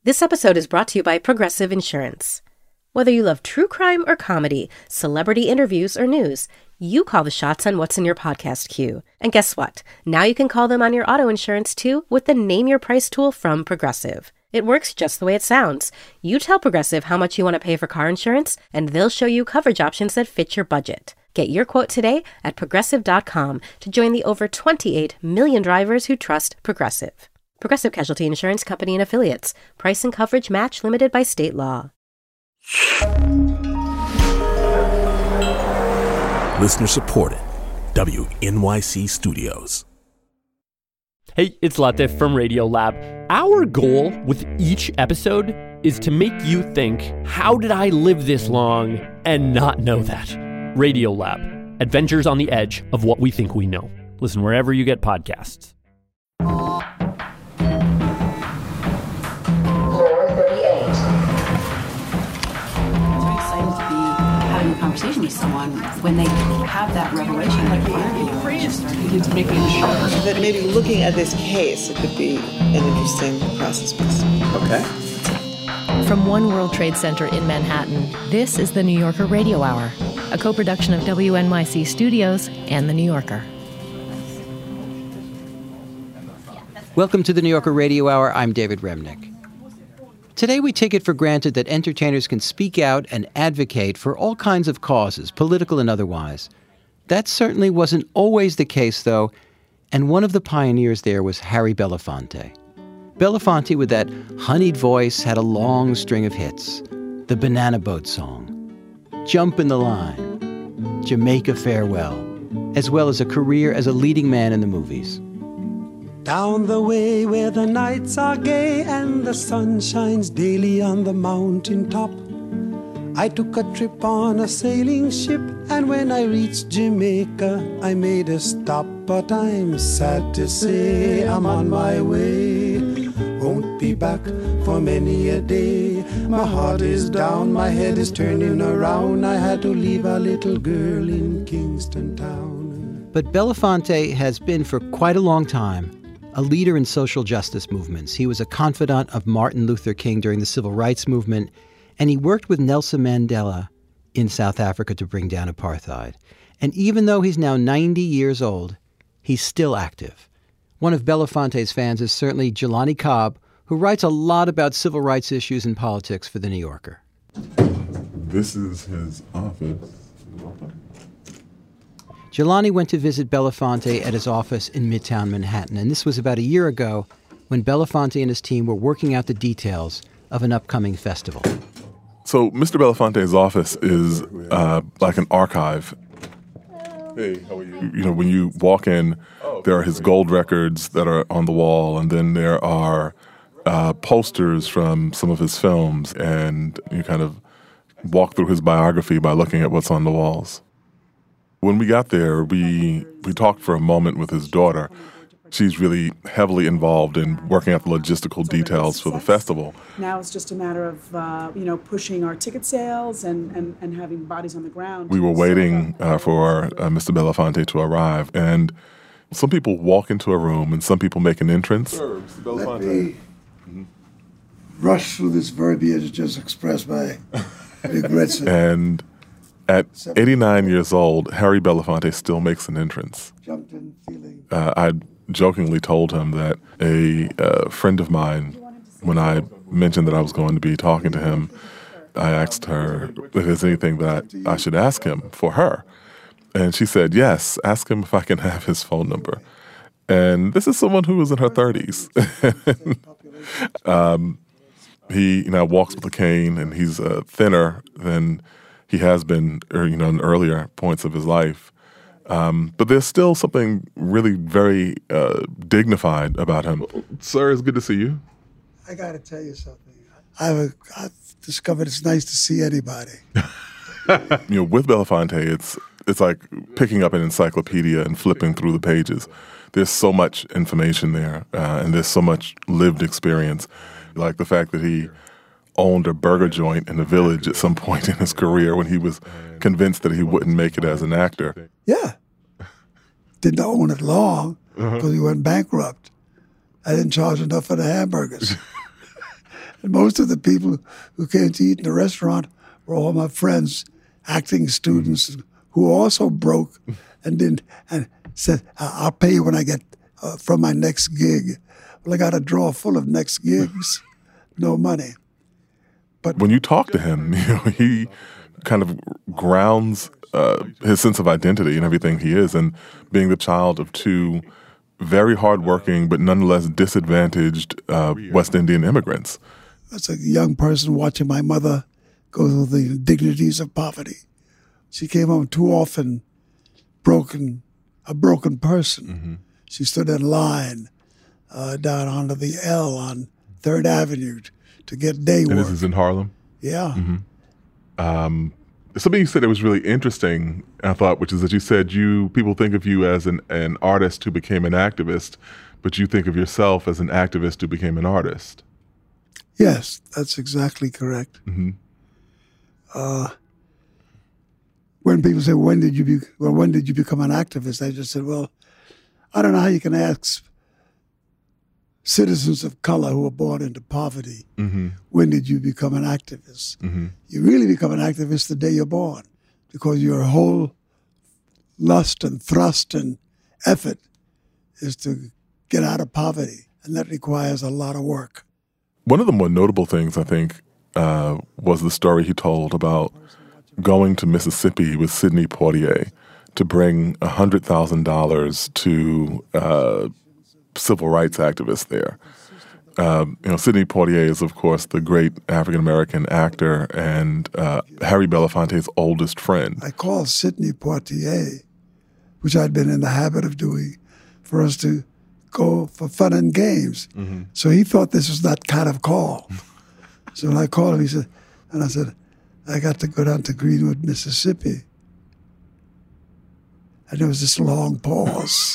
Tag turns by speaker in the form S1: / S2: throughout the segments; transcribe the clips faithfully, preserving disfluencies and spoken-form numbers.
S1: This episode is brought to you by Progressive Insurance. Whether you love true crime or comedy, celebrity interviews or news, you call the shots on what's in your podcast queue. And guess what? Now you can call them on your auto insurance too with the Name Your Price tool from Progressive. It works just the way it sounds. You tell Progressive how much you want to pay for car insurance, and they'll show you coverage options that fit your budget. Get your quote today at progressive dot com to join the over twenty-eight million drivers who trust Progressive. Progressive Casualty Insurance Company and Affiliates. Price and coverage match limited by state law.
S2: Listener supported. W N Y C Studios.
S3: Hey, it's Latte from Radiolab. Our goal with each episode is to make you think, how did I live this long and not know that? Radiolab. Adventures on the edge of what we think we know. Listen wherever you get podcasts.
S4: Conversation with someone when they have that revelation like you to making sure
S5: that maybe looking at this case, it could be an interesting process piece.
S6: Okay. From One World Trade Center in Manhattan, this is the New Yorker Radio Hour, a co-production of W N Y C Studios and The New Yorker.
S7: Welcome to the New Yorker Radio Hour. I'm David Remnick. Today we take it for granted that entertainers can speak out and advocate for all kinds of causes, political and otherwise. That certainly wasn't always the case, though, and one of the pioneers there was Harry Belafonte. Belafonte, with that honeyed voice, had a long string of hits. The Banana Boat Song, Jump in the Line, Jamaica Farewell, as well as a career as a leading man in the movies.
S8: Down the way where the nights are gay and the sun shines daily on the mountain top, I took a trip on a sailing ship, and when I reached Jamaica, I made a stop. But I'm sad to say I'm on my way, won't be back for many a day. My heart is down, my head is turning around. I had to leave a little girl in Kingston Town.
S7: But Belafonte has been for quite a long time a leader in social justice movements. He was a confidant of Martin Luther King during the Civil Rights Movement, and he worked with Nelson Mandela in South Africa to bring down apartheid. And even though he's now ninety years old, he's still active. One of Belafonte's fans is certainly Jelani Cobb, who writes a lot about civil rights issues and politics for The New Yorker.
S9: This is his office.
S7: Jelani went to visit Belafonte at his office in Midtown Manhattan, and this was about a year ago when Belafonte and his team were working out the details of an upcoming festival.
S9: So Mister Belafonte's office is uh, like an archive. Hey, how are you? You know, when you walk in, there are his gold records that are on the wall, and then there are uh, posters from some of his films, and you kind of walk through his biography by looking at what's on the walls. When we got there, we we talked for a moment with his daughter. She's really heavily involved in working out the logistical details for the festival.
S10: Now it's just a matter of, uh, you know, pushing our ticket sales and, and, and having bodies on the ground.
S9: We were waiting uh, for uh, Mister Belafonte to arrive, and some people walk into a room and some people make an entrance. Sir, Mister Belafonte.
S11: Let me mm-hmm. rush through this verbiage and just express my regrets.
S9: And at eighty-nine years old, Harry Belafonte still makes an entrance. Uh, I jokingly told him that a uh, friend of mine, when I mentioned that I was going to be talking to him, I asked her if there's anything that I should ask him for her. And she said, yes, ask him if I can have his phone number. And this is someone who is in her thirties. um, he you know, walks with a cane, and he's uh, thinner than he has been, or, you know, in earlier points of his life. Um, but there's still something really very uh, dignified about him. Sir, it's good to see you.
S11: I got to tell you something. I've, I've discovered it's nice to see anybody.
S9: You know, with Belafonte, it's it's like picking up an encyclopedia and flipping through the pages. There's so much information there, uh, and there's so much lived experience. Like the fact that he owned a burger joint in the Village at some point in his career when he was convinced that he wouldn't make it as an actor.
S11: Yeah. Didn't own it long because uh-huh. he went bankrupt. I didn't charge enough for the hamburgers. And most of the people who came to eat in the restaurant were all my friends, acting students, who were also broke and didn't and said, "I'll pay you when I get uh, from my next gig." Well, I got a drawer full of next gigs, no money.
S9: But when you talk to him, you know, he kind of grounds uh, his sense of identity and everything he is, and being the child of two very hardworking but nonetheless disadvantaged uh, West Indian immigrants.
S11: As a young person watching my mother go through the indignities of poverty, she came home too often broken, a broken person. Mm-hmm. She stood in line uh, down onto the L on Third Avenue to get day work.
S9: And this is in Harlem?
S11: Yeah.
S9: Mm-hmm. Um, something you said that was really interesting, I thought, which is that you said you people think of you as an, an artist who became an activist, but you think of yourself as an activist who became an artist.
S11: Yes, that's exactly correct.
S9: Mm-hmm.
S11: Uh, when people say, when did you be, well, when did you become an activist? I just said, well, I don't know how you can ask citizens of color who were born into poverty, mm-hmm. when did you become an activist? Mm-hmm. You really become an activist the day you're born, because your whole lust and thrust and effort is to get out of poverty, and that requires a lot of work.
S9: One of the more notable things, I think, uh, was the story he told about going to Mississippi with Sidney Poitier to bring one hundred thousand dollars to uh, civil rights activists there. Um, you know, Sidney Poitier is, of course, the great African-American actor and uh, Harry Belafonte's oldest friend.
S11: I called Sidney Poitier, which I'd been in the habit of doing, for us to go for fun and games. Mm-hmm. So he thought this was that kind of call. So when I called him, he said, and I said, I got to go down to Greenwood, Mississippi. And there was this long pause.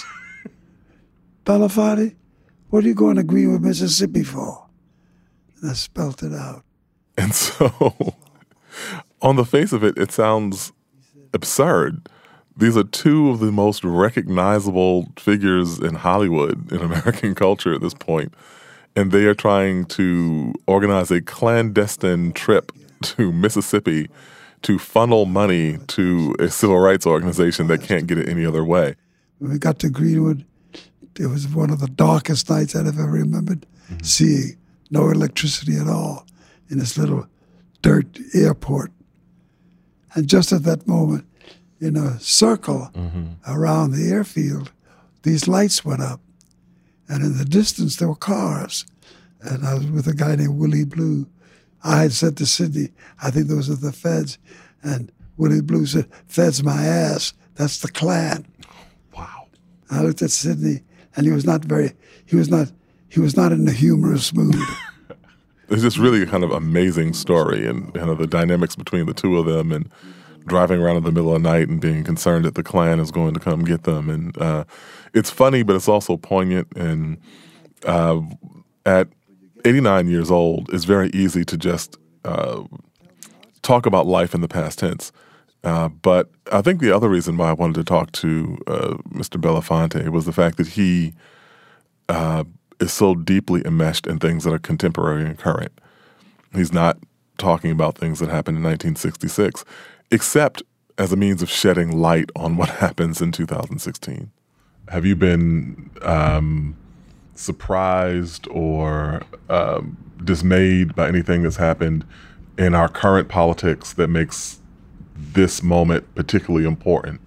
S11: Belafonte, what are you going to Greenwood, Mississippi for? And I spelt it out.
S9: And so, on the face of it, it sounds absurd. These are two of the most recognizable figures in Hollywood, in American culture at this point, and they are trying to organize a clandestine trip to Mississippi to funnel money to a civil rights organization that can't get it any other way.
S11: When we got to Greenwood, it was one of the darkest nights I'd ever remembered mm-hmm. seeing. No electricity at all in this little dirt airport. And just at that moment, in a circle mm-hmm. around the airfield, these lights went up. And in the distance, there were cars. And I was with a guy named Willie Blue. I had said to Sidney, I think those are the feds. And Willie Blue said, feds my ass. That's the Klan.
S9: Wow.
S11: I looked at Sidney, and he was not very, he was not, he was not in a humorous mood.
S9: It's just really a kind of amazing story, and you know, the dynamics between the two of them, and driving around in the middle of the night and being concerned that the Klan is going to come get them. And uh, it's funny, but it's also poignant. And uh, at eighty-nine years old, it's very easy to just uh, talk about life in the past tense. Uh, but I think the other reason why I wanted to talk to uh, Mister Belafonte was the fact that he uh, is so deeply enmeshed in things that are contemporary and current. He's not talking about things that happened in nineteen sixty-six, except as a means of shedding light on what happens in two thousand sixteen. Have you been um, surprised or um, dismayed by anything that's happened in our current politics that makes this moment particularly important?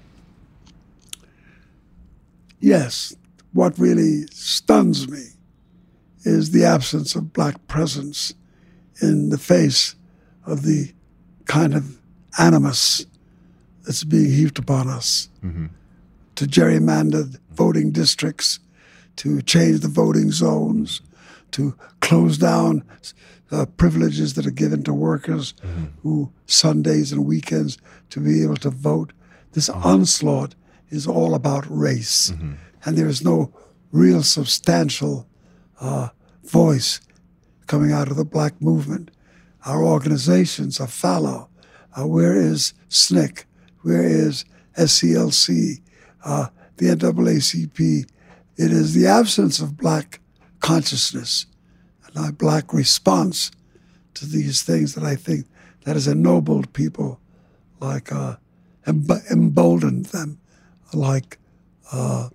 S11: Yes. What really stuns me is the absence of black presence in the face of the kind of animus that's being heaped upon us. Mm-hmm. To gerrymander voting districts, to change the voting zones, to close down uh, privileges that are given to workers mm-hmm. who Sundays and weekends to be able to vote. This mm-hmm. onslaught is all about race. Mm-hmm. And there is no real substantial uh, voice coming out of the black movement. Our organizations are fallow. Uh, where is S N C C? Where is S C L C? Uh, the N double A C P? It is the absence of black consciousness. And a black response to these things that I think that has ennobled people, like uh, emb- emboldened them, like uh,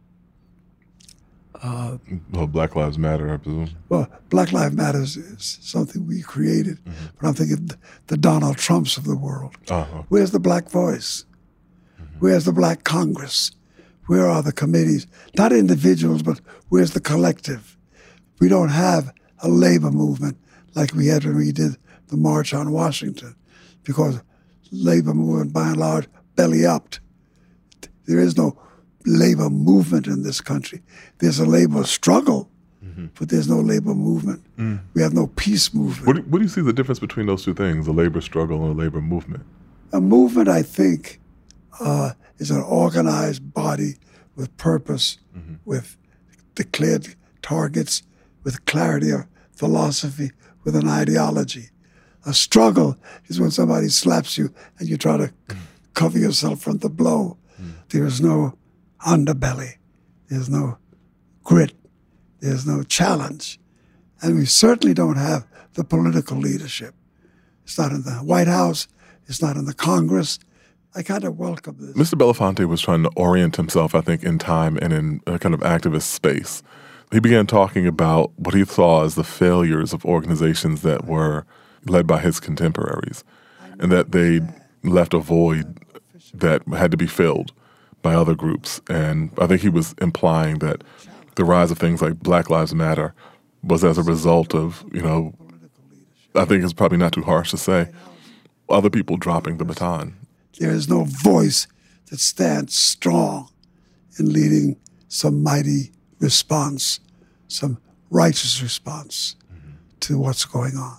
S11: uh,
S9: well, Black Lives Matter, I presume.
S11: Well, Black Lives Matter is something we created, mm-hmm. but I'm thinking the Donald Trumps of the world. Oh, okay. Where's the black voice? Mm-hmm. Where's the black Congress? Where are the committees? Not individuals, but where's the collective? We don't have a labor movement like we had when we did the March on Washington, because labor movement, by and large, belly-upped. There is no labor movement in this country. There's a labor struggle, mm-hmm. but there's no labor movement. Mm. We have no peace movement.
S9: What do, what do you see the difference between those two things, a labor struggle and a labor movement?
S11: A movement, I think, uh, is an organized body with purpose, mm-hmm. with declared targets, with clarity of philosophy, with an ideology. A struggle is when somebody slaps you and you try to mm. cover yourself from the blow. Mm. There is no underbelly. There's no grit. There's no challenge. And we certainly don't have the political leadership. It's not in the White House. It's not in the Congress. I kind of welcome this.
S9: Mister Belafonte was trying to orient himself, I think, in time and in a kind of activist space. He began talking about what he saw as the failures of organizations that were led by his contemporaries, and that they left a void that had to be filled by other groups. And I think he was implying that the rise of things like Black Lives Matter was as a result of, you know, I think it's probably not too harsh to say, other people dropping the baton.
S11: There is no voice that stands strong in leading some mighty response, some righteous response mm-hmm. to what's going on.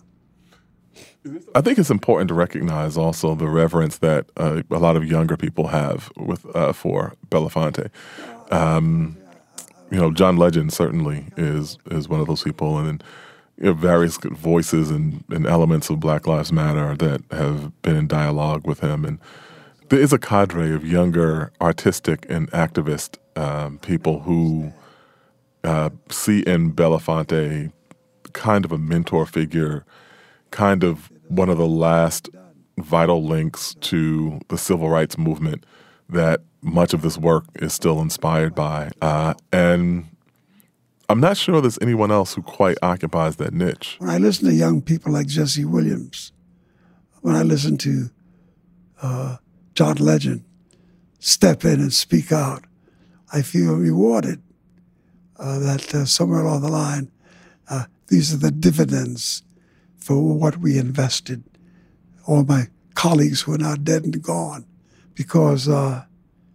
S9: I think it's important to recognize also the reverence that uh, a lot of younger people have with uh, for Belafonte. Um, you know, John Legend certainly is is one of those people, and then you know, various voices and, and elements of Black Lives Matter that have been in dialogue with him. And there is a cadre of younger artistic and activist um, people who uh, see in Belafonte kind of a mentor figure, kind of one of the last vital links to the civil rights movement that much of this work is still inspired by. Uh, and I'm not sure there's anyone else who quite occupies that niche.
S11: When I listen to young people like Jesse Williams, when I listen to uh, John Legend step in and speak out, I feel rewarded uh, that uh, somewhere along the line, uh, these are the dividends for what we invested, all my colleagues who are now dead and gone, because uh,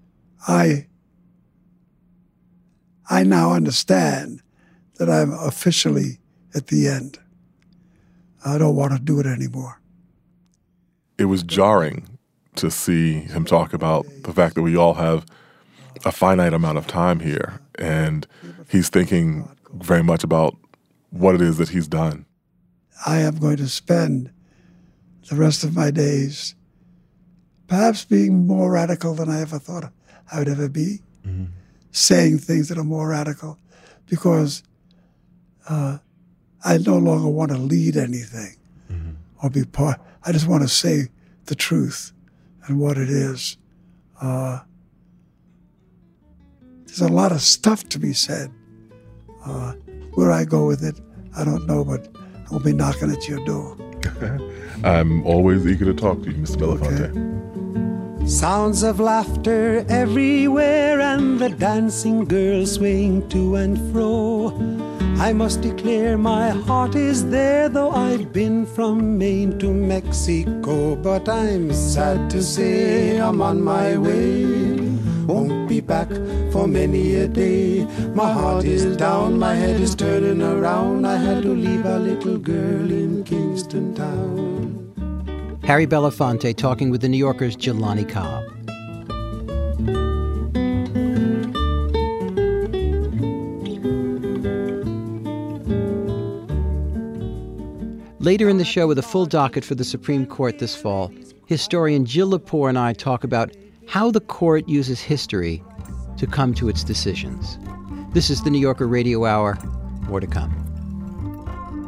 S11: I I now understand that I'm officially at the end. I don't want to do it anymore.
S9: It was jarring to see him talk about the fact that we all have a finite amount of time here, and he's thinking very much about what it is that he's done.
S11: I am going to spend the rest of my days perhaps being more radical than I ever thought I would ever be, mm-hmm. saying things that are more radical, because uh, I no longer want to lead anything mm-hmm. or be part. I just want to say the truth and what it is. Uh, there's a lot of stuff to be said. Uh, where I go with it, I don't know, but I'll be knocking at your door.
S9: I'm always eager to talk to you, Mister Belafonte.
S8: Okay. Sounds of laughter everywhere and the dancing girls swing to and fro. I must declare my heart is there, though I've been from Maine to Mexico. But I'm sad to say I'm on my way. Won't be back for many a day. My heart is down, my head is turning around. I had to leave a little girl in Kingston town.
S7: Harry Belafonte talking with the New Yorker's Jelani Cobb. Later in the show, with a full docket for the Supreme Court this fall, historian Jill Lepore and I talk about how the court uses history to come to its decisions. This is the New Yorker Radio Hour. More to come.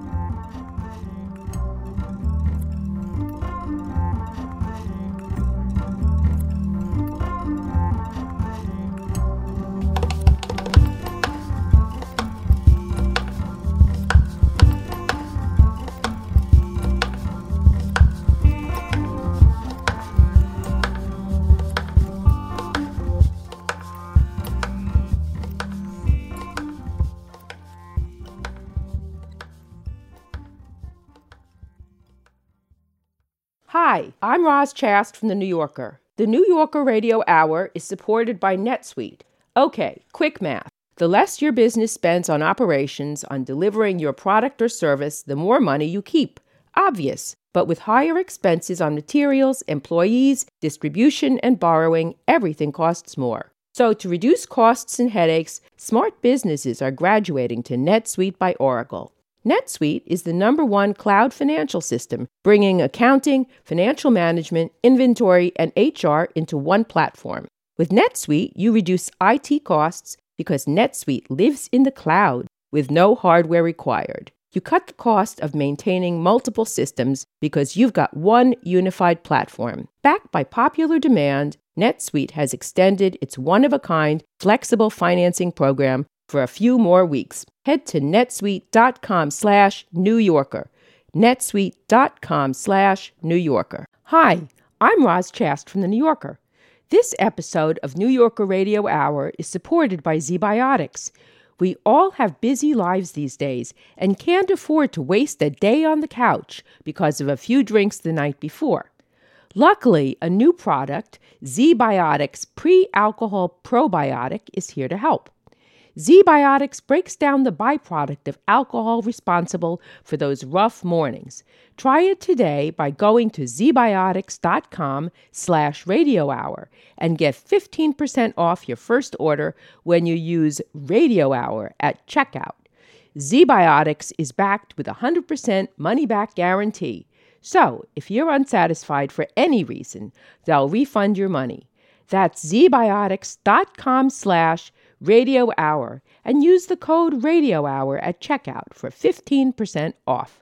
S12: Hi, I'm Roz Chast from The New Yorker. The New Yorker Radio Hour is supported by NetSuite. Okay, quick math. The less your business spends on operations, on delivering your product or service, the more money you keep. Obvious. But with higher expenses on materials, employees, distribution, and borrowing, everything costs more. So to reduce costs and headaches, smart businesses are graduating to NetSuite by Oracle. NetSuite is the number one cloud financial system, bringing accounting, financial management, inventory, and H R into one platform. With NetSuite, you reduce I T costs because NetSuite lives in the cloud with no hardware required. You cut the cost of maintaining multiple systems because you've got one unified platform. Backed by popular demand, NetSuite has extended its one-of-a-kind flexible financing program for a few more weeks. Head to netsuite.com slash New Yorker. netsuite.com slash New Yorker. Hi, I'm Roz Chast from The New Yorker. This episode of New Yorker Radio Hour is supported by ZBiotics. We all have busy lives these days and can't afford to waste a day on the couch because of a few drinks the night before. Luckily, a new product, ZBiotics Pre-Alcohol Probiotic, is here to help. ZBiotics breaks down the byproduct of alcohol responsible for those rough mornings. Try it today by going to zbiotics.com slash radio hour and get fifteen percent off your first order when you use Radio Hour at checkout. ZBiotics is backed with a one hundred percent money-back guarantee. So, if you're unsatisfied for any reason, they'll refund your money. That's zbiotics.com slash Radio Hour and use the code Radio Hour at checkout for fifteen percent off.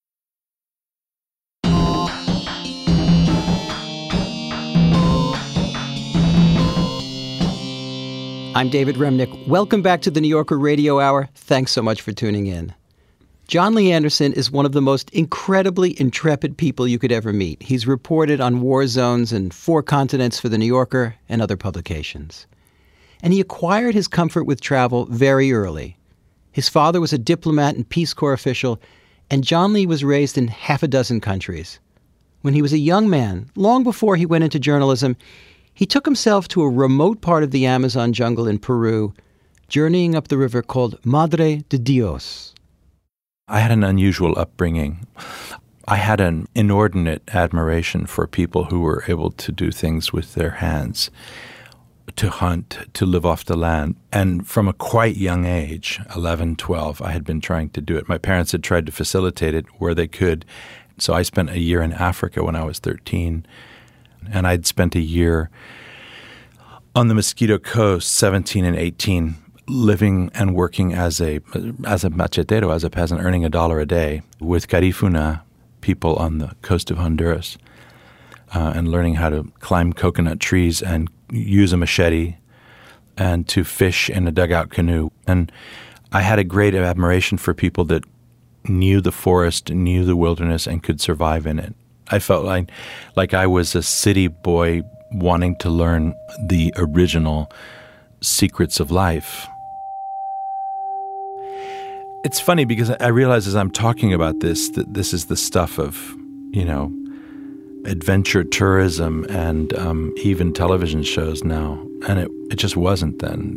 S7: I'm David Remnick. Welcome back to the New Yorker Radio Hour. Thanks so much for tuning in. John Lee Anderson is one of the most incredibly intrepid people you could ever meet. He's reported on war zones in four continents for The New Yorker and other publications. And he acquired his comfort with travel very early. His father was a diplomat and Peace Corps official, and John Lee was raised in half a dozen countries. When he was a young man, long before he went into journalism, he took himself to a remote part of the Amazon jungle in Peru, journeying up the river called Madre de Dios.
S13: I had an unusual upbringing. I had an inordinate admiration for people who were able to do things with their hands, to hunt, to live off the land. And from a quite young age, eleven, twelve, I had been trying to do it. My parents had tried to facilitate it where they could. So I spent a year in Africa when I was thirteen. And I'd spent a year on the Mosquito Coast, seventeen and eighteen, living and working as a as a machetero, as a peasant, earning a dollar a day with Garifuna people on the coast of Honduras, uh, and learning how to climb coconut trees and use a machete and to fish in a dugout canoe. And I had a great admiration for people that knew the forest, knew the wilderness, and could survive in it. I felt like like I was a city boy wanting to learn the original secrets of life. It's funny because I realize as I'm talking about this that this is the stuff of, you know, adventure tourism and um, even television shows now, and it, it just wasn't then.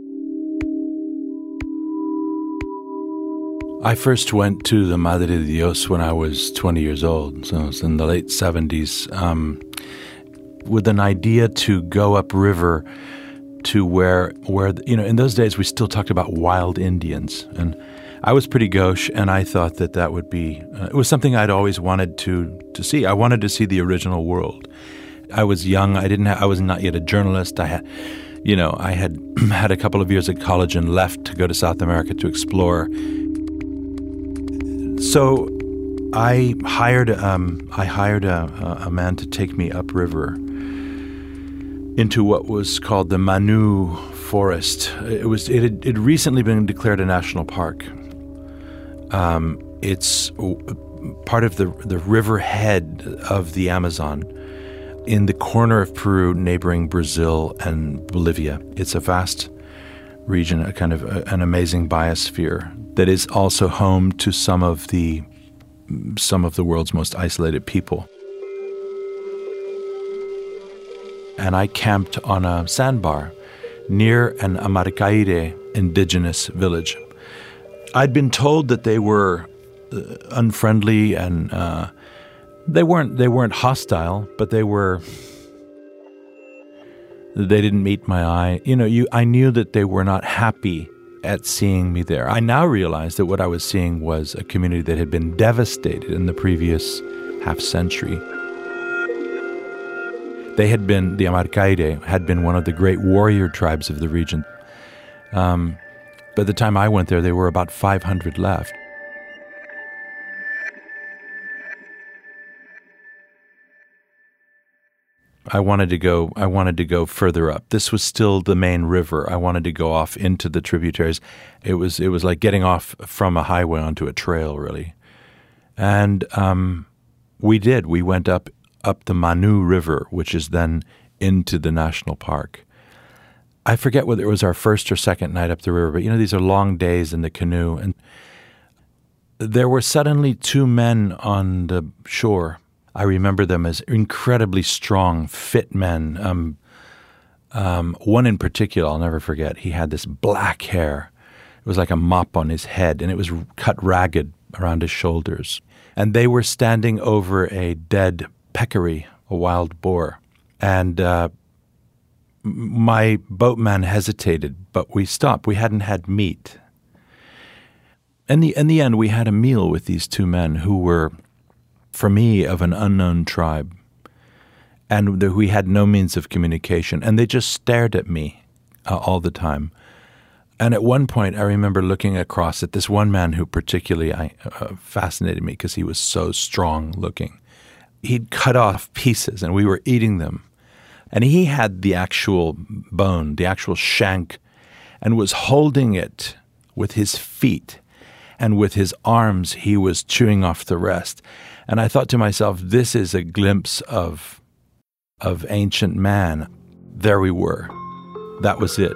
S13: I first went to the Madre de Dios when I was twenty years old, so it was in the late seventies, um, with an idea to go upriver to where, where you know, in those days we still talked about wild Indians, and I was pretty gauche, and I thought that that would be, uh, it was something I'd always wanted to to see. I wanted to see the original world. I was young. I didn't. Have, I was not yet a journalist. I had, you know, I had had a couple of years at college and left to go to South America to explore. So I hired um, I hired a, a man to take me upriver into what was called the Manu Forest. It was it had it recently been declared a national park. Um, it's part of the the river head of the Amazon, in the corner of Peru, neighboring Brazil and Bolivia. It's a vast region, a kind of a, an amazing biosphere that is also home to some of the some of the world's most isolated people. and I camped on a sandbar near an Amarcaide indigenous village. I'd been told that they were uh, unfriendly and uh, they weren't they weren't hostile, but they were they didn't meet my eye. You know, you I knew that they were not happy at seeing me there. I now realize that what I was seeing was a community that had been devastated in the previous half century. They had been, the Amarcaide had been one of the great warrior tribes of the region. Um, by the time I went there, there were about five hundred left. I wanted to go, I wanted to go further up. This was still the main river. I wanted to go off into the tributaries. It was, it was like getting off from a highway onto a trail, really. And um, we did. We went up up the Manu River, which is then into the national park. I forget whether it was our first or second night up the river, but you know, these are long days in the canoe. And there were suddenly two men on the shore. I remember them as incredibly strong, fit men. Um, um, one in particular, I'll never forget, he had this black hair. It was like a mop on his head, and it was cut ragged around his shoulders. And they were standing over a dead peccary, a wild boar. And uh, my boatman hesitated, but we stopped. We hadn't had meat. In the, in the end, we had a meal with these two men who were, for me, of an unknown tribe. And we had no means of communication. And they just stared at me uh, all the time. And at one point, I remember looking across at this one man who particularly I, uh, fascinated me because he was so strong looking. He'd cut off pieces, and we were eating them. And he had the actual bone, the actual shank, and was holding it with his feet. And with his arms, he was chewing off the rest. And I thought to myself, this is a glimpse of, of ancient man. There we were. That was it.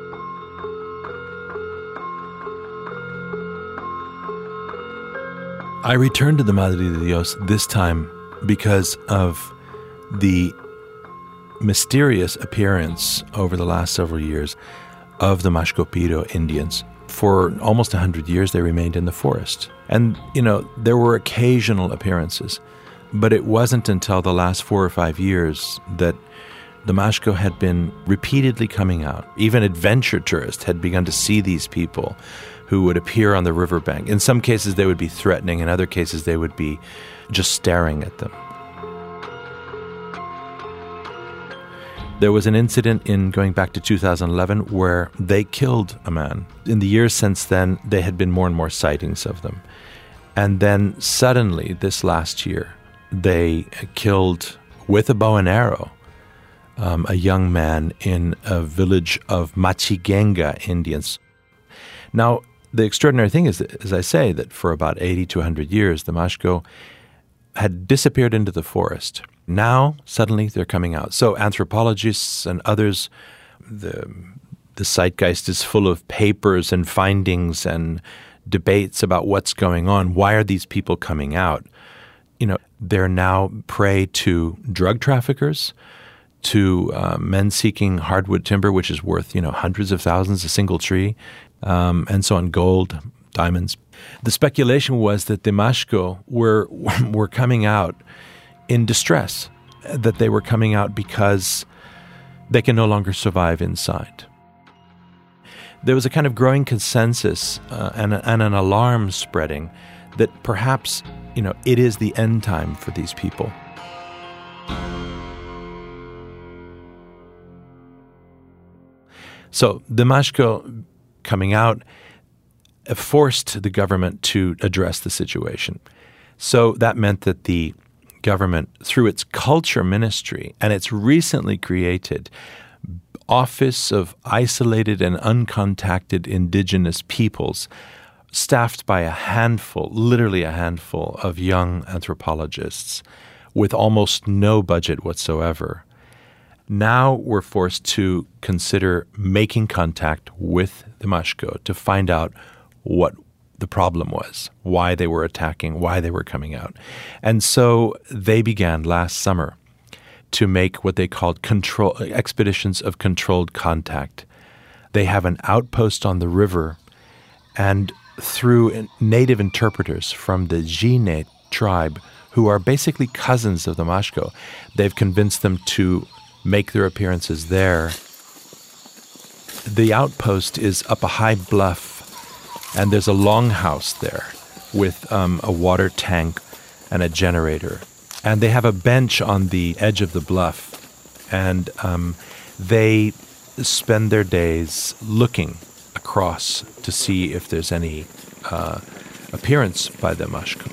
S13: I returned to the Madre de Dios this time because of the mysterious appearance over the last several years of the Mashco-Piro Indians. For almost one hundred years, they remained in the forest. And, you know, there were occasional appearances, but it wasn't until the last four or five years that the Mashco had been repeatedly coming out. Even adventure tourists had begun to see these people who would appear on the riverbank. In some cases, they would be threatening. In other cases, they would be just staring at them. There was an incident in going back to two thousand eleven where they killed a man. In the years since then, there had been more and more sightings of them. And then suddenly, this last year, they killed, with a bow and arrow, um, a young man in a village of Machigenga Indians. Now, the extraordinary thing is, that, as I say, that for about eighty to one hundred years, the Mashco had disappeared into the forest. Now, suddenly, they're coming out. So anthropologists and others, the, the zeitgeist is full of papers and findings and debates about what's going on. Why are these people coming out? You know, they're now prey to drug traffickers, to uh, men seeking hardwood timber, which is worth, you know, hundreds of thousands a single tree, um, and so on, gold, diamonds. The speculation was that the Mashco were were coming out in distress, that they were coming out because they can no longer survive inside. There was a kind of growing consensus uh, and, and an alarm spreading that perhaps, you know, it is the end time for these people. So the Mashco coming out forced the government to address the situation. So that meant that the government, through its culture ministry and its recently created Office of Isolated and Uncontacted Indigenous Peoples, staffed by a handful, literally a handful of young anthropologists with almost no budget whatsoever, now we're forced to consider making contact with the Mashco to find out what the problem was, why they were attacking, why they were coming out. And so they began last summer to make what they called control expeditions of controlled contact. They have an outpost on the river, and through native interpreters from the Jine tribe, who are basically cousins of the Mashko, they've convinced them to make their appearances there. The outpost is up a high bluff, and there's a longhouse there with um, a water tank and a generator. And they have a bench on the edge of the bluff, and um, they spend their days looking across to see if there's any uh, appearance by the Mashko.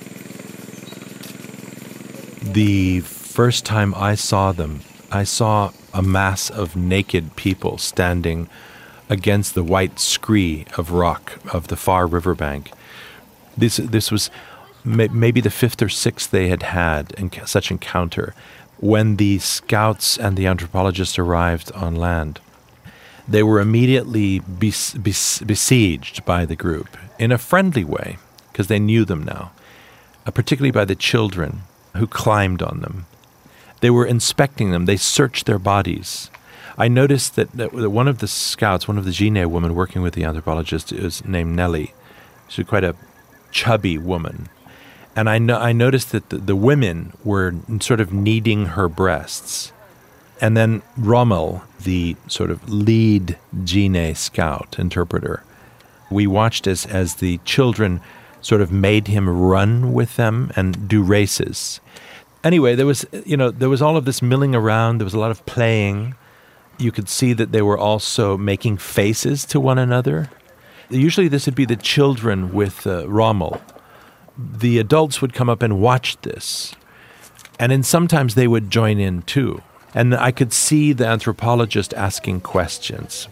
S13: The first time I saw them, I saw a mass of naked people standing against the white scree of rock of the far riverbank. This this was may, maybe the fifth or sixth they had had in such encounter. When the scouts and the anthropologists arrived on land, they were immediately bes- bes- besieged by the group in a friendly way, because they knew them now, uh, particularly by the children who climbed on them. They were inspecting them. They searched their bodies. I noticed that, that one of the scouts, one of the Jine women working with the anthropologist, is named Nelly. She's quite a chubby woman. And I, no- I noticed that the, the women were sort of kneading her breasts. And then Rommel, the sort of lead Jine scout interpreter, we watched as, as the children sort of made him run with them and do races. Anyway, there was, you know, there was all of this milling around. There was a lot of playing. You could see that they were also making faces to one another. Usually this would be the children with uh, Rommel. The adults would come up and watch this. And then sometimes they would join in too. And I could see the anthropologist asking questions.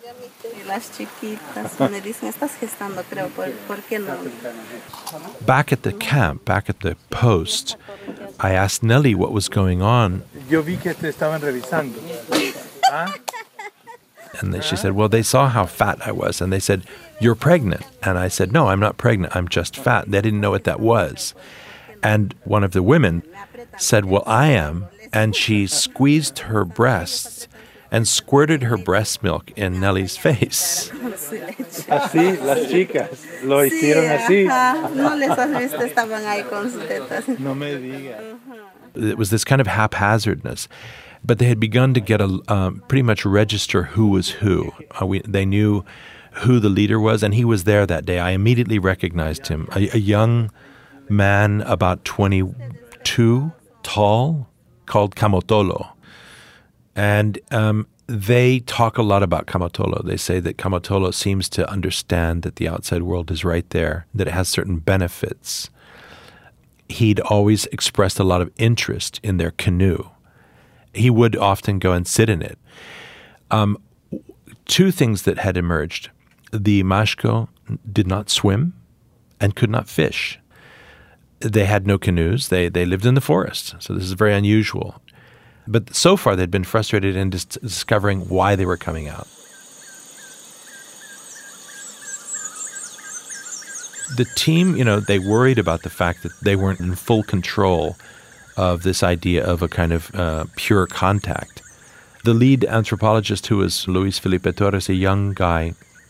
S13: Back at the camp, back at the post, I asked Nelly what was going on. And then she said, well, they saw how fat I was, and they said, you're pregnant. And I said, no, I'm not pregnant, I'm just fat. They didn't know what that was. And one of the women said, well, I am. And she squeezed her breasts and squirted her breast milk in Nelly's face.
S14: Así, las chicas lo hicieron así.
S15: No les has visto, estaban ahí con sus tetas.
S14: No me digas.
S13: It was this kind of haphazardness. But they had begun to get a um, pretty much register who was who. Uh, we, they knew who the leader was, and he was there that day. I immediately recognized him. A, a young man, about twenty-two, tall, called Kamotolo. And um, they talk a lot about Kamotolo. They say that Kamotolo seems to understand that the outside world is right there, that it has certain benefits. He'd always expressed a lot of interest in their canoe. He would often go and sit in it. Um, two things that had emerged. The Mashko did not swim and could not fish. They had no canoes. They they lived in the forest. So this is very unusual. But so far they'd been frustrated in dis- discovering why they were coming out. The team, you know, they worried about the fact that they weren't in full control of this idea of a kind of uh, pure contact. The lead anthropologist, who was Luis Felipe Torres, a young guy,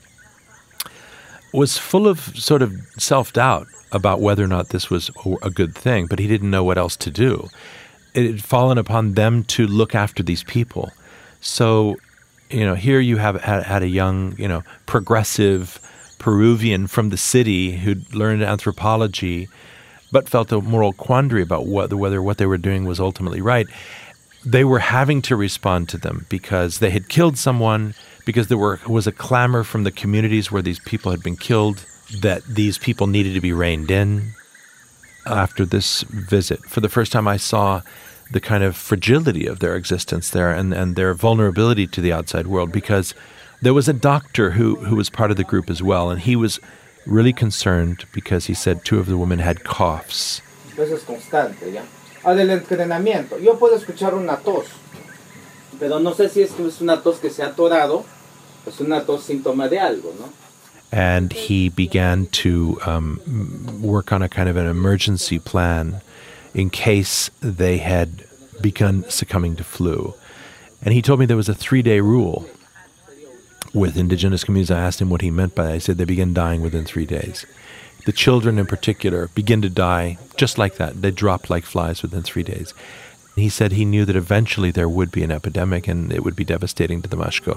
S13: was full of sort of self-doubt about whether or not this was a good thing, but he didn't know what else to do. It had fallen upon them to look after these people. So, you know, here you have had, had a young, you know, progressive Peruvian from the city who'd learned anthropology, but felt a moral quandary about what, whether what they were doing was ultimately right. They were having to respond to them because they had killed someone, because there were, was a clamor from the communities where these people had been killed that these people needed to be reined in. After this visit, for the first time I saw the kind of fragility of their existence there and, and their vulnerability to the outside world, because there was a doctor who, who was part of the group as well, and he was really concerned because he said two of the women had coughs.
S14: Eso es constante, ¿ya? Del entrenamiento. Yo puedo escuchar una tos, pero no sé si es que es una tos que se ha atorado, es una tos síntoma de algo, ¿no?
S13: And he began to um, work on a kind of an emergency plan in case they had begun succumbing to flu. And he told me there was a three-day rule with indigenous communities. I asked him what he meant by that. He said they begin dying within three days. The children in particular begin to die just like that. They drop like flies within three days. He said he knew that eventually there would be an epidemic and it would be devastating to the Mashko.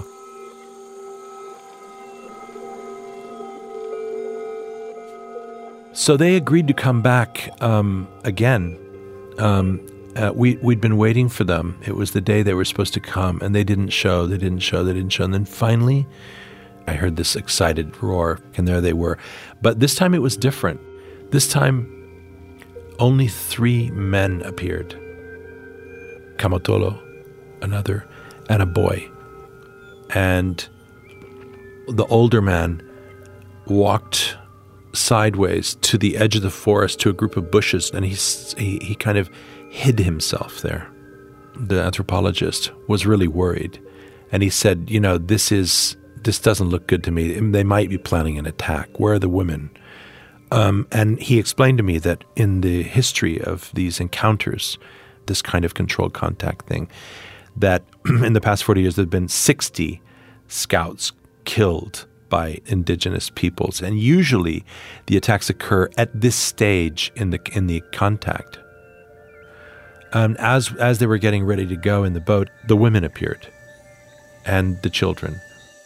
S13: So they agreed to come back um, again. Um, uh, we, we'd been waiting for them. It was the day they were supposed to come, and they didn't show, they didn't show, they didn't show. And then finally, I heard this excited roar, and there they were. But this time it was different. This time, only three men appeared. Kamotolo, another, and a boy. And the older man walked sideways to the edge of the forest to a group of bushes, and he, he, he kind of hid himself there. The anthropologist was really worried, and he said, you know, this is this doesn't look good to me. They might be planning an attack. Where are the women? Um, and he explained to me that in the history of these encounters, this kind of controlled contact thing, that in the past forty years there have been sixty scouts killed by indigenous peoples, and usually the attacks occur at this stage in the in the contact. Um, as as they were getting ready to go in the boat, the women appeared, and the children.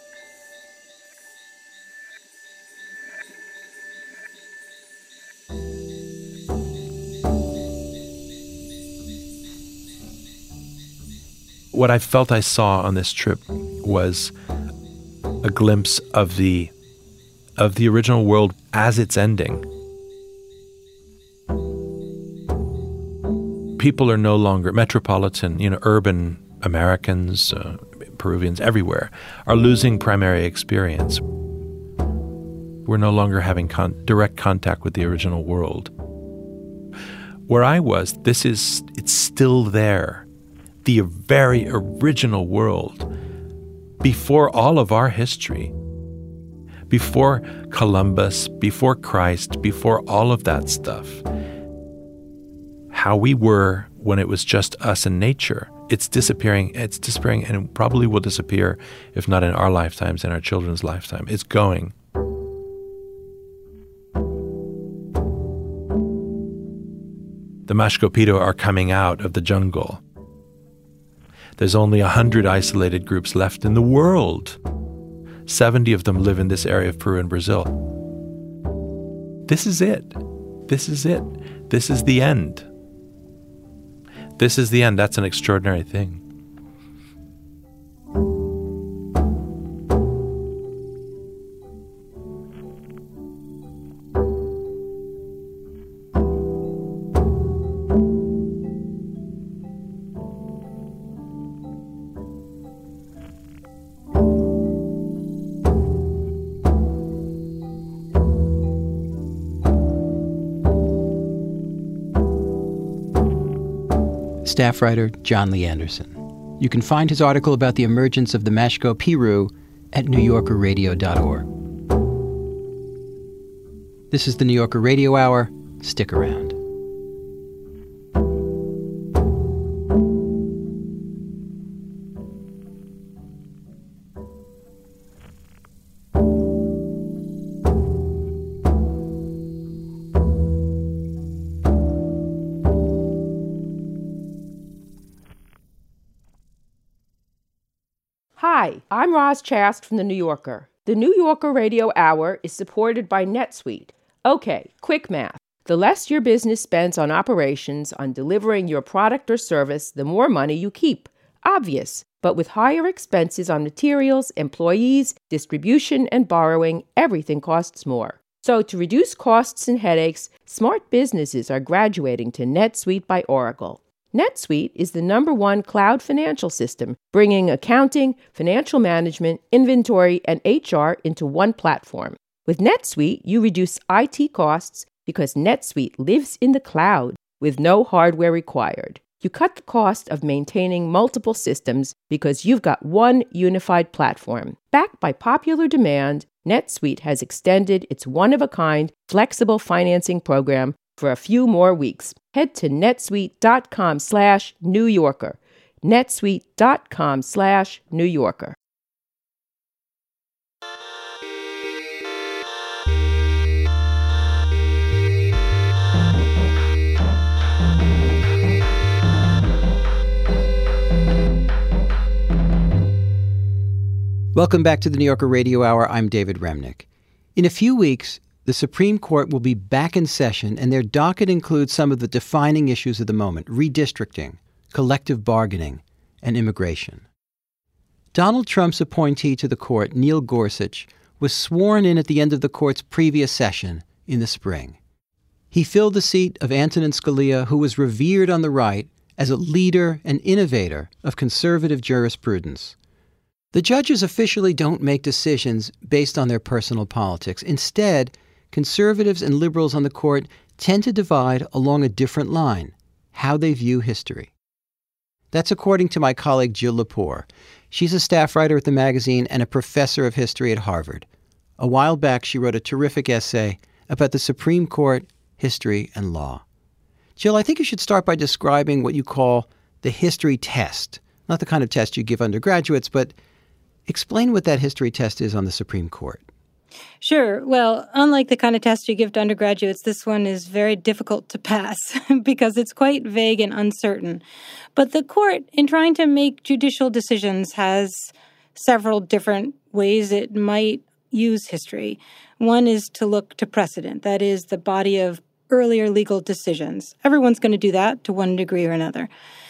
S13: What I felt I saw on this trip was a glimpse of the of the original world as it's ending. People are no longer metropolitan, you know, urban Americans, uh, Peruvians everywhere are losing primary experience. We're no longer having con- direct contact with the original world. Where I was, this is it's still there. The very original world, before all of our history, before Columbus, before Christ, before all of that stuff, how we were when it was just us and nature, it's disappearing, it's disappearing, and it probably will disappear, if not in our lifetimes, in our children's lifetime. It's going. The Mashko-Pito are coming out of the jungle. There's only a hundred isolated groups left in the world. seventy of them live in this area of Peru and Brazil. This is it. This is it. This is the end. This is the end. That's an extraordinary thing.
S7: Staff writer John Lee Anderson. You can find his article about the emergence of the Mashko-Piru at new yorker radio dot org. This is the New Yorker Radio Hour. Stick around.
S12: Hi, I'm Roz Chast from The New Yorker. The New Yorker Radio Hour is supported by NetSuite. Okay, quick math. The less your business spends on operations, on delivering your product or service, the more money you keep. Obvious. But with higher expenses on materials, employees, distribution, and borrowing, everything costs more. So to reduce costs and headaches, smart businesses are graduating to NetSuite by Oracle. NetSuite is the number one cloud financial system, bringing accounting, financial management, inventory, and H R into one platform. With NetSuite, you reduce I T costs because NetSuite lives in the cloud with no hardware required. You cut the cost of maintaining multiple systems because you've got one unified platform. Backed by popular demand, NetSuite has extended its one-of-a-kind, flexible financing program for a few more weeks. Head to netsuite.com slash New Yorker. netsuite.com slash New Yorker.
S7: Welcome back to the New Yorker Radio Hour. I'm David Remnick. In a few weeks, the Supreme Court will be back in session, and their docket includes some of the defining issues of the moment: redistricting, collective bargaining, and immigration. Donald Trump's appointee to the court, Neil Gorsuch, was sworn in at the end of the court's previous session in the spring. He filled the seat of Antonin Scalia, who was revered on the right as a leader and innovator of conservative jurisprudence. The judges officially don't make decisions based on their personal politics. Instead, conservatives and liberals on the court tend to divide along a different line: how they view history. That's according to my colleague Jill Lepore. She's a staff writer at the magazine and a professor of history at Harvard. A while back, she wrote a terrific essay about the Supreme Court, history, and law. Jill, I think you should start by describing what you call the history test. Not the kind of test you give undergraduates, but explain what that history test is on the Supreme Court.
S16: Sure. Well, unlike the kind of test you give to undergraduates, this one is very difficult to pass because it's quite vague and uncertain. But the court, in trying to make judicial decisions, has several different ways it might use history. One is to look to precedent, that is, the body of earlier legal decisions. Everyone's going to do that to one degree or another.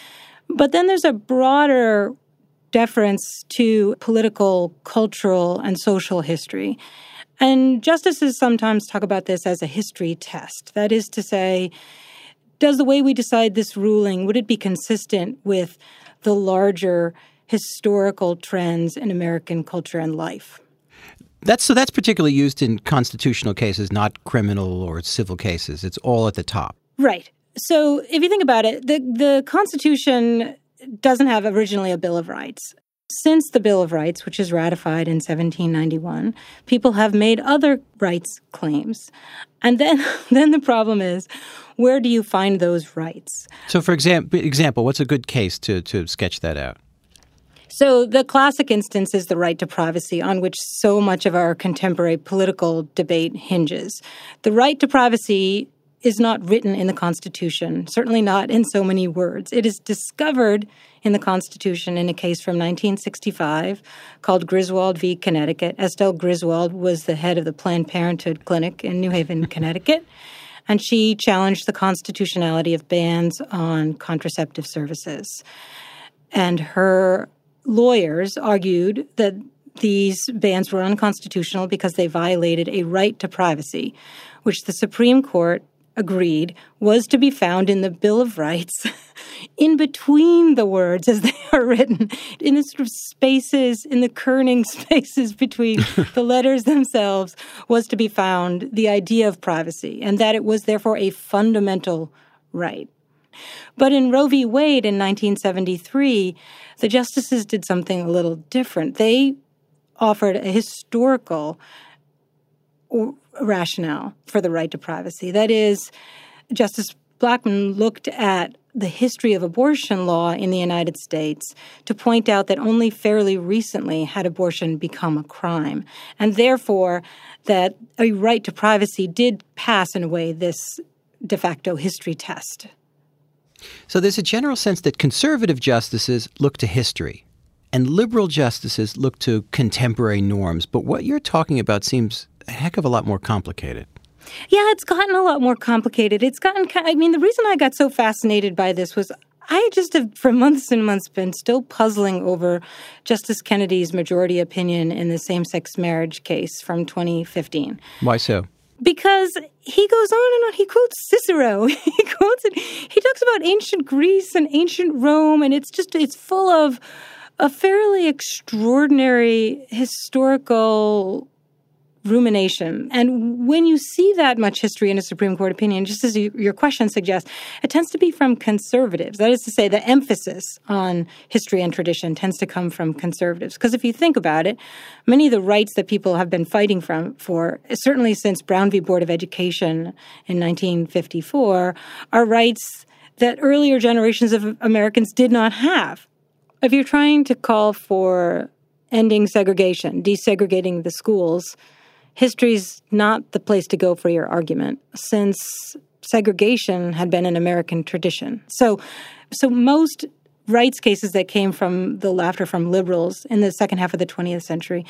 S16: But then there's a broader deference to political, cultural, and social history. And justices sometimes talk about this as a history test. That is to say, does the way we decide this ruling, would it be consistent with the larger historical trends in American culture and life?
S7: That's so that's particularly used in constitutional cases, not criminal or civil cases. It's all at the top.
S16: Right. So if you think about it, the, the Constitution doesn't have originally a Bill of Rights. Since the Bill of Rights, which is ratified in seventeen ninety-one, people have made other rights claims. And then, then the problem is, where do you find those rights?
S7: So for example, example, what's a good case to, to sketch that out?
S16: So the classic instance is the right to privacy, on which so much of our contemporary political debate hinges. The right to privacy is not written in the Constitution, certainly not in so many words. It is discovered in the Constitution in a case from nineteen sixty-five called Griswold v. Connecticut. Estelle Griswold was the head of the Planned Parenthood Clinic in New Haven, Connecticut, and she challenged the constitutionality of bans on contraceptive services. And her lawyers argued that these bans were unconstitutional because they violated a right to privacy, which the Supreme Court agreed was to be found in the Bill of Rights, in between the words as they are written, in the sort of spaces, in the kerning spaces between the letters themselves, was to be found the idea of privacy, and that it was therefore a fundamental right. But in Roe v. Wade in nineteen seventy-three, the justices did something a little different. They offered a historical or rationale for the right to privacy. That is, Justice Blackmun looked at the history of abortion law in the United States to point out that only fairly recently had abortion become a crime, and therefore that a right to privacy did pass, in a way, this de facto history test.
S7: So there's a general sense that conservative justices look to history and liberal justices look to contemporary norms. But what you're talking about seems a heck of a lot more complicated.
S16: Yeah, it's gotten a lot more complicated. It's gotten, I mean, the reason I got so fascinated by this was I just have, for months and months, been still puzzling over Justice Kennedy's majority opinion in the same-sex marriage case from twenty fifteen.
S7: Why so?
S16: Because he goes on and on. He quotes Cicero. He quotes it. He talks about ancient Greece and ancient Rome, and it's just, it's full of a fairly extraordinary historical rumination. And when you see that much history in a Supreme Court opinion, just as you, your question suggests, it tends to be from conservatives. That is to say, the emphasis on history and tradition tends to come from conservatives. Because if you think about it, many of the rights that people have been fighting from for, certainly since Brown v. Board of Education in nineteen fifty-four, are rights that earlier generations of Americans did not have. If you're trying to call for ending segregation, desegregating the schools, history's not the place to go for your argument, since segregation had been an American tradition. So, so most rights cases that came from the left or from liberals in the second half of the twentieth century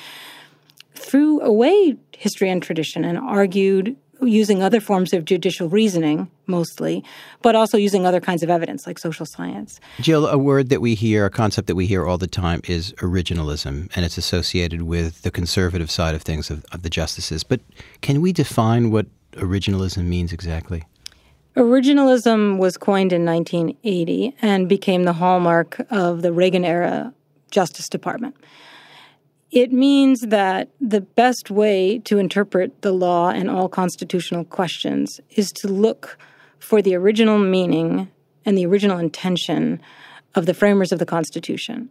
S16: threw away history and tradition and argued using other forms of judicial reasoning, mostly, but also using other kinds of evidence like social science.
S7: Jill, a word that we hear, a concept that we hear all the time is originalism, and it's associated with the conservative side of things of, of the justices. But can we define what originalism means exactly?
S16: Originalism was coined in nineteen eighty and became the hallmark of the Reagan-era Justice Department. It means that the best way to interpret the law and all constitutional questions is to look for the original meaning and the original intention of the framers of the Constitution.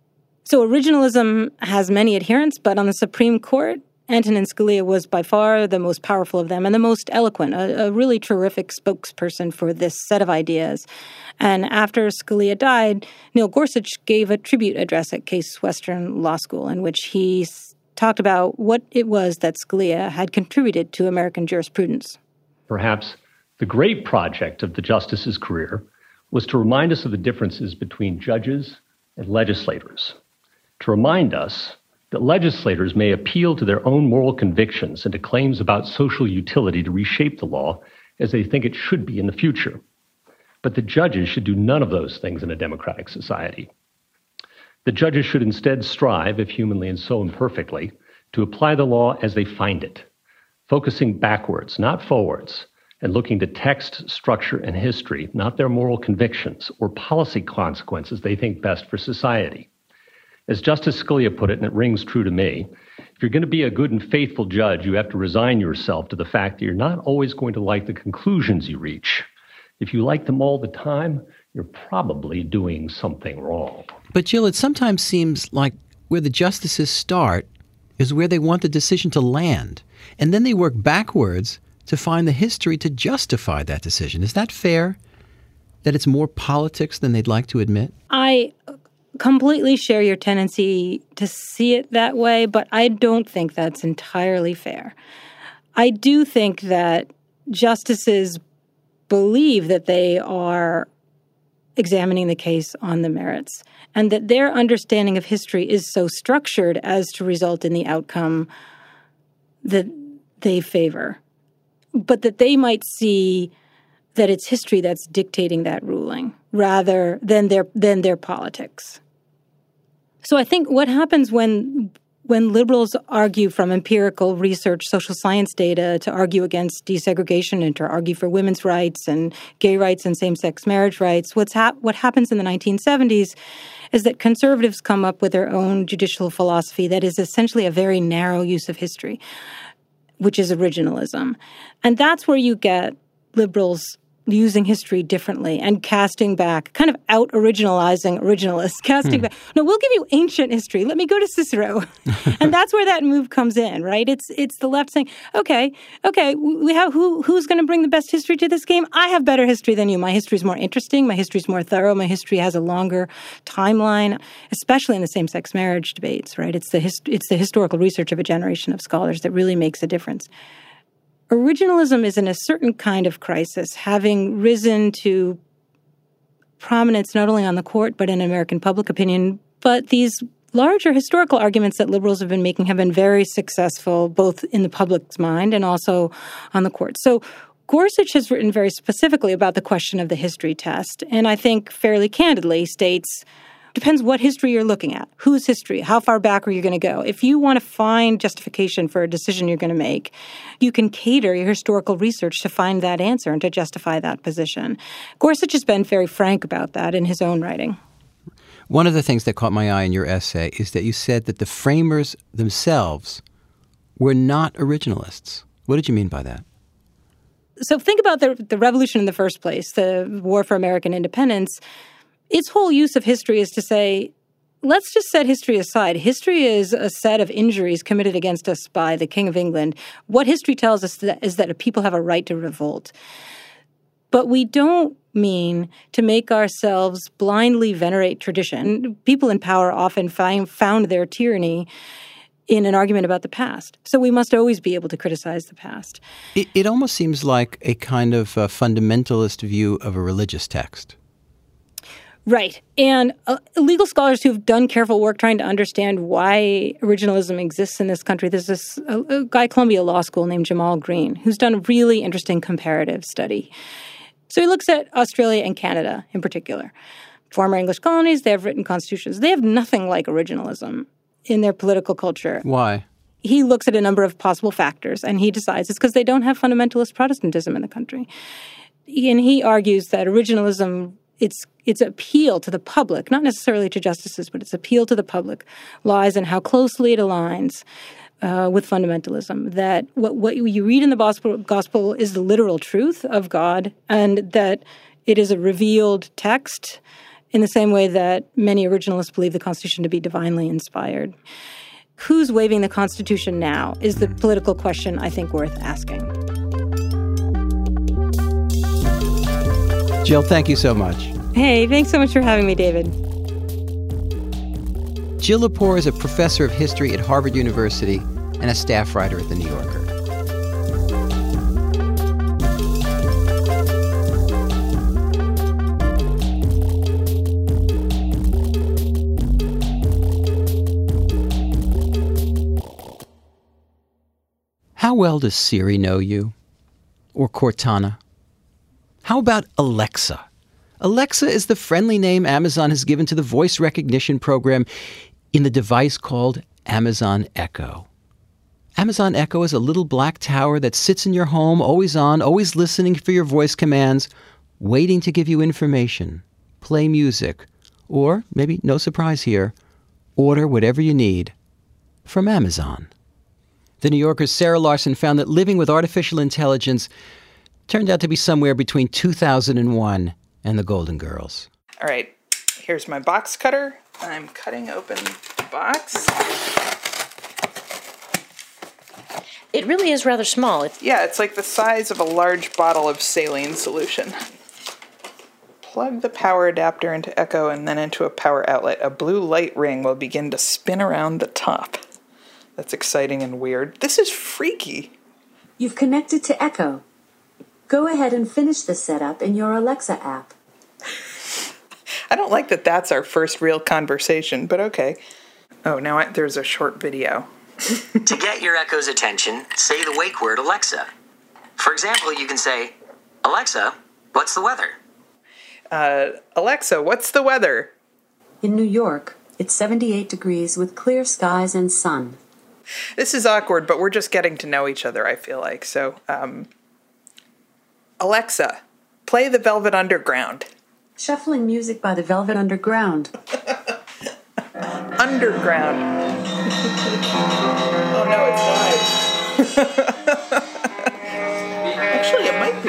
S16: So originalism has many adherents, but on the Supreme Court, Antonin Scalia was by far the most powerful of them and the most eloquent, a, a really terrific spokesperson for this set of ideas. And after Scalia died, Neil Gorsuch gave a tribute address at Case Western Law School in which he s- talked about what it was that Scalia had contributed to American jurisprudence.
S17: Perhaps the great project of the justice's career was to remind us of the differences between judges and legislators, to remind us that legislators may appeal to their own moral convictions and to claims about social utility to reshape the law as they think it should be in the future. But the judges should do none of those things in a democratic society. The judges should instead strive, if humanly and so imperfectly, to apply the law as they find it, focusing backwards, not forwards, and looking to text, structure, and history, not their moral convictions or policy consequences they think best for society. As Justice Scalia put it, and it rings true to me, if you're going to be a good and faithful judge, you have to resign yourself to the fact that you're not always going to like the conclusions you reach. If you like them all the time, you're probably doing something wrong.
S7: But Jill, it sometimes seems like where the justices start is where they want the decision to land. And then they work backwards to find the history to justify that decision. Is that fair? That it's more politics than they'd like to admit?
S16: I completely share your tendency to see it that way, but I don't think that's entirely fair. I do think that justices believe that they are examining the case on the merits and that their understanding of history is so structured as to result in the outcome that they favor, but that they might see that it's history that's dictating that ruling rather than their than their politics. So I think what happens when when liberals argue from empirical research, social science data, to argue against desegregation and to argue for women's rights and gay rights and same-sex marriage rights, what's hap- what happens in the nineteen seventies is that conservatives come up with their own judicial philosophy that is essentially a very narrow use of history, which is originalism. And that's where you get liberals using history differently and casting back, kind of out-originalizing originalists, casting hmm. back. No, we'll give you ancient history. Let me go to Cicero. And that's where that move comes in, right? It's it's the left saying, okay, okay, we have who who's going to bring the best history to this game? I have better history than you. My history is more interesting. My history is more thorough. My history has a longer timeline, especially in the same-sex marriage debates, right? It's the his, it's the historical research of a generation of scholars that really makes a difference. Originalism is in a certain kind of crisis, having risen to prominence not only on the court but in American public opinion. But these larger historical arguments that liberals have been making have been very successful, both in the public's mind and also on the court. So Gorsuch has written very specifically about the question of the history test, and I think fairly candidly states, depends what history you're looking at. Whose history? How far back are you going to go? If you want to find justification for a decision you're going to make, you can cater your historical research to find that answer and to justify that position. Gorsuch has been very frank about that in his own writing.
S7: One of the things that caught my eye in your essay is that you said that the framers themselves were not originalists. What did you mean by that?
S16: So think about the, the revolution in the first place, the War for American Independence. Its whole use of history is to say, let's just set history aside. History is a set of injuries committed against us by the King of England. What history tells us that is that people have a right to revolt. But we don't mean to make ourselves blindly venerate tradition. People in power often find, found their tyranny in an argument about the past. So we must always be able to criticize the past.
S7: It, it almost seems like a kind of uh, fundamentalist view of a religious text.
S16: Right. And uh, legal scholars who've done careful work trying to understand why originalism exists in this country, there's this a, a guy at Columbia Law School named Jamal Green, who's done a really interesting comparative study. So he looks at Australia and Canada in particular. Former English colonies, they have written constitutions. They have nothing like originalism in their political culture.
S7: Why?
S16: He looks at a number of possible factors, and he decides it's because they don't have fundamentalist Protestantism in the country. And he argues that originalism, its its appeal to the public, not necessarily to justices, but its appeal to the public, lies in how closely it aligns uh, with fundamentalism. That what, what you read in the gospel, gospel is the literal truth of God, and that it is a revealed text in the same way that many originalists believe the Constitution to be divinely inspired. Who's waiving the Constitution now is the political question I think worth asking.
S7: Jill, thank you so much.
S16: Hey, thanks so much for having me, David.
S7: Jill Lepore is a professor of history at Harvard University and a staff writer at The New Yorker. How well does Siri know you? Or Cortana? How about Alexa? Alexa is the friendly name Amazon has given to the voice recognition program in the device called Amazon Echo. Amazon Echo is a little black tower that sits in your home, always on, always listening for your voice commands, waiting to give you information, play music, or, maybe no surprise here, order whatever you need from Amazon. The New Yorker's Sarah Larson found that living with artificial intelligence turned out to be somewhere between two thousand one and the Golden Girls.
S18: All right, here's my box cutter. I'm cutting open the box.
S6: It really is rather small. It's-
S18: yeah, it's like the size of a large bottle of saline solution. Plug the power adapter into Echo and then into a power outlet. A blue light ring will begin to spin around the top. That's exciting and weird. This is freaky.
S19: You've connected to Echo. Go ahead and finish the setup in your Alexa app.
S18: I don't like that that's our first real conversation, but okay. Oh, now I, there's a short video.
S20: To get your Echo's attention, say the wake word Alexa. For example, you can say, Alexa, what's the weather?
S18: Uh, Alexa, what's the weather?
S19: In New York, it's seventy-eight degrees with clear skies and sun.
S18: This is awkward, but we're just getting to know each other, I feel like. So, um, Alexa, play the Velvet Underground.
S19: Shuffling music by the Velvet Underground.
S18: Underground. Oh no, it's live. Actually, it might be.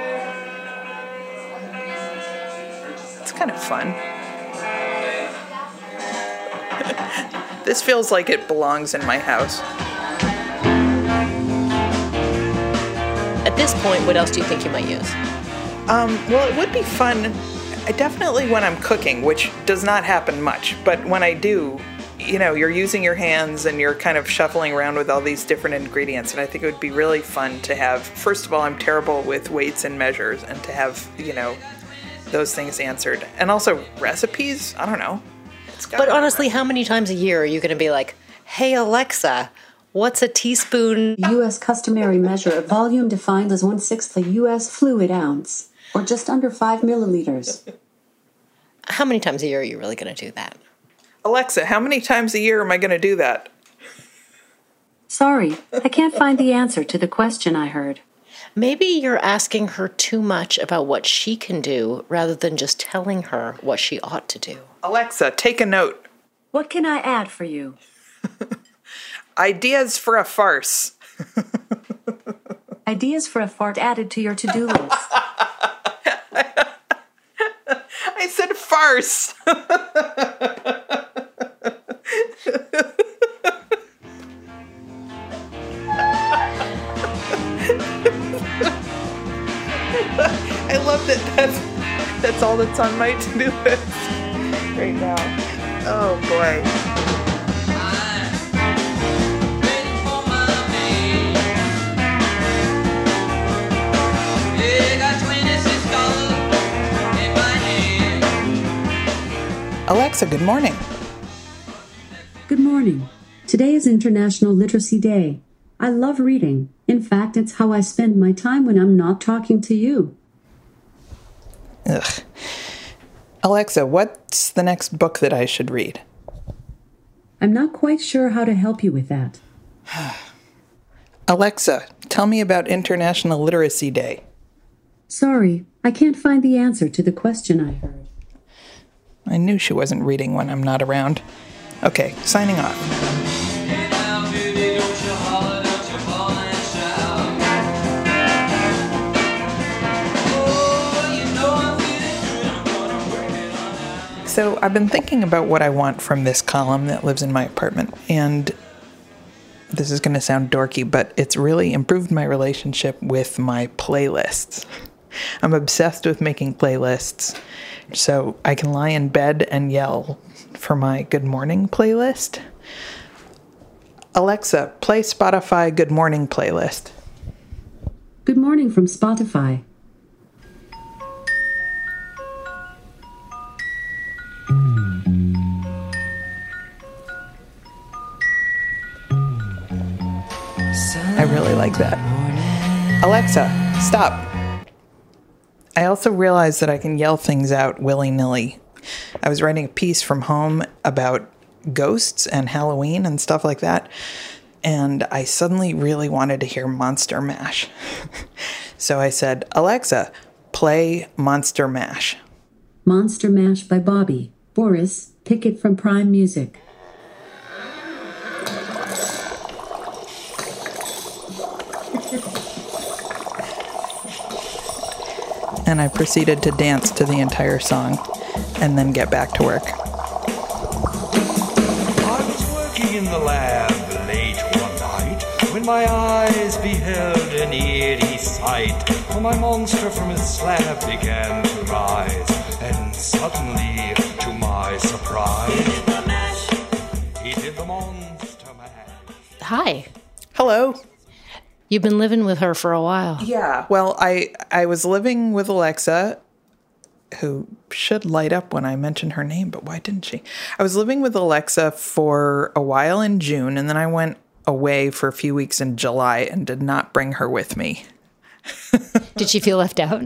S18: It's kind of fun. This feels like it belongs in my house.
S6: At this point, what else do you think you might use?
S18: Um, well, it would be fun. I definitely when I'm cooking, which does not happen much, but when I do, you know, you're using your hands and you're kind of shuffling around with all these different ingredients, and I think it would be really fun to have, first of all, I'm terrible with weights and measures, and to have, you know, those things answered. And also recipes, I don't know.
S6: But honestly, how many times a year are you going to be like, hey, Alexa, what's a teaspoon?
S19: U S customary measure of volume defined as one-sixth a U S fluid ounce, or just under five milliliters.
S6: How many times a year are you really going to do that?
S18: Alexa, how many times a year am I going to do that?
S19: Sorry, I can't find the answer to the question I heard.
S6: Maybe you're asking her too much about what she can do rather than just telling her what she ought to do.
S18: Alexa, take a note.
S19: What can I add for you?
S18: Ideas for a farce.
S19: Ideas for a fart added to your to-do list.
S18: I said farce. I love that that's, that's all that's on my to-do list right now. Oh, boy. Alexa, good morning.
S19: Good morning. Today is International Literacy Day. I love reading. In fact, it's how I spend my time when I'm not talking to you.
S18: Ugh. Alexa, what's the next book that I should read?
S19: I'm not quite sure how to help you with that.
S18: Alexa, tell me about International Literacy Day.
S19: Sorry, I can't find the answer to the question I heard.
S18: I knew she wasn't reading when I'm not around. Okay, signing off. So I've been thinking about what I want from this column that lives in my apartment, and this is going to sound dorky, but it's really improved my relationship with my playlists. I'm obsessed with making playlists, so I can lie in bed and yell for my Good Morning playlist. Alexa, play Spotify Good Morning playlist.
S19: Good morning from Spotify.
S18: I really like that. Alexa, stop. I also realized that I can yell things out willy-nilly. I was writing a piece from home about ghosts and Halloween and stuff like that, and I suddenly really wanted to hear Monster Mash. So I said, Alexa, play Monster Mash.
S19: Monster Mash by Bobby. Boris, pick it from Prime Music.
S18: And I proceeded to dance to the entire song and then get back to work.
S21: I was working in the lab late one night when my eyes beheld an eerie sight. For my monster from his slab began to rise, and suddenly, to my surprise, he did the monster mash.
S6: Hi.
S18: Hello.
S6: You've been living with her for a while.
S18: Yeah. Well, I, I was living with Alexa, who should light up when I mention her name, but why didn't she? I was living with Alexa for a while in June, and then I went away for a few weeks in July and did not bring her with me.
S6: Did she feel left out?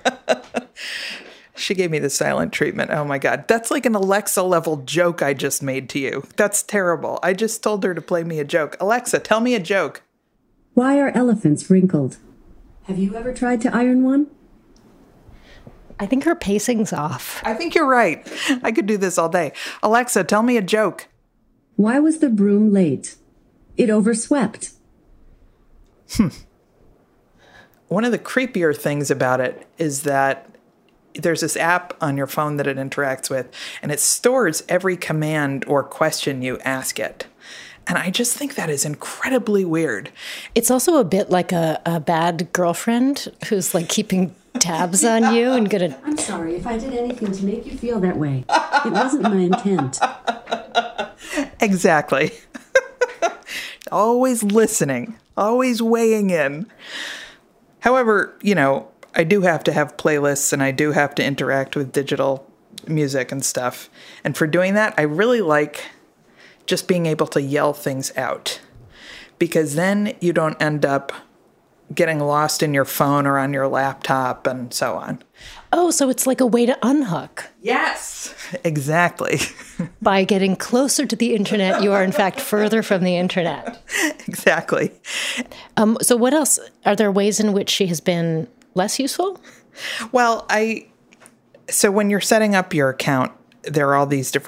S18: She gave me the silent treatment. Oh my God. That's like an Alexa level joke I just made to you. That's terrible. I just told her to play me a joke. Alexa, tell me a joke.
S19: Why are elephants wrinkled? Have you ever tried to iron one?
S6: I think her pacing's off.
S18: I think you're right. I could do this all day. Alexa, tell me a joke.
S19: Why was the broom late? It overswept.
S18: Hmm. One of the creepier things about it is that there's this app on your phone that it interacts with, and it stores every command or question you ask it. And I just think that is incredibly weird.
S6: It's also a bit like a, a bad girlfriend who's like keeping tabs on you and gonna...
S19: I'm sorry if I did anything to make you feel that way. It wasn't my intent.
S18: Exactly. Always listening, always weighing in. However, you know, I do have to have playlists and I do have to interact with digital music and stuff. And for doing that, I really like just being able to yell things out, because then you don't end up getting lost in your phone or on your laptop and so on.
S6: Oh, so it's like a way to unhook.
S18: Yes, exactly.
S6: By getting closer to the internet, you are in fact further from the internet.
S18: Exactly.
S6: Um, so what else? Are there ways in which she has been less useful?
S18: Well, I, so when you're setting up your account, there are all these different